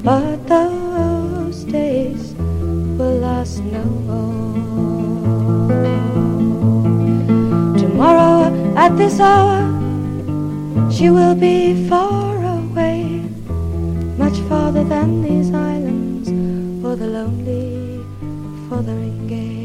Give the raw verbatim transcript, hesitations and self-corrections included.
but those days will last no more. Tomorrow at this hour she will be far away, much farther than these islands, for the lonely, for the gay.